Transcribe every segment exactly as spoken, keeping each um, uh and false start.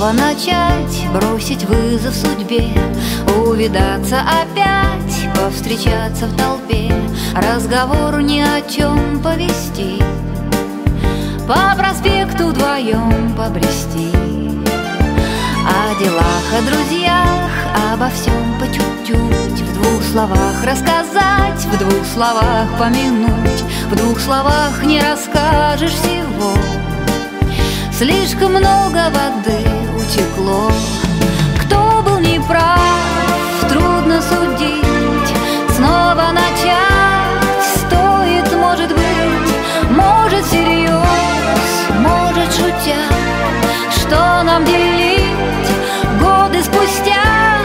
снова начать, бросить вызов судьбе, увидаться опять, повстречаться в толпе, разговор ни о чем повести, по проспекту вдвоем побрести. О делах, о друзьях, обо всем по чуть-чуть, в двух словах рассказать, в двух словах помянуть, в двух словах не расскажешь всего. Слишком много воды утекло. Кто был неправ, трудно судить. Снова начать стоит, может быть, может всерьез, может шутя. Что нам делить годы спустя?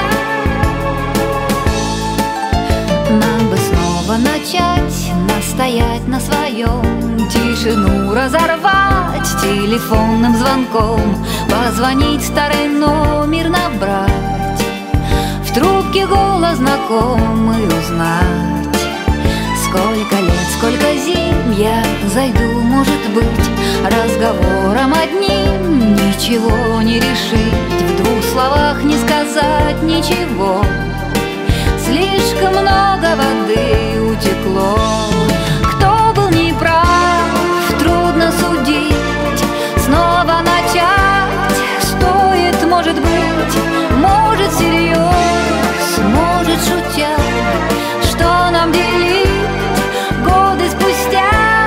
Нам бы снова начать, настоять на своем, тишину разорвать телефонным звонком, позвонить, старый номер набрать, в трубке голос знакомый узнать. Сколько лет, сколько зим я зайду, может быть, разговором одним ничего не решить, в двух словах не сказать ничего. Слишком много воды утекло. Кто был неправ, трудно судить. Снова начать стоит, может быть, может всерьез, может шутя. Что нам делить годы спустя?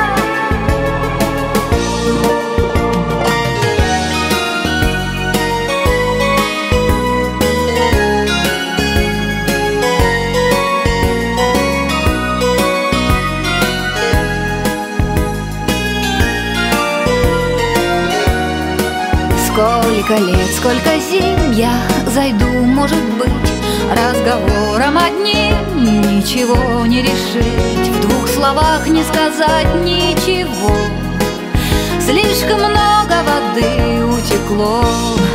Сколько лет, сколько зим я зайду, может быть, разговором одним ничего не решить, в двух словах не сказать ничего. Слишком много воды утекло.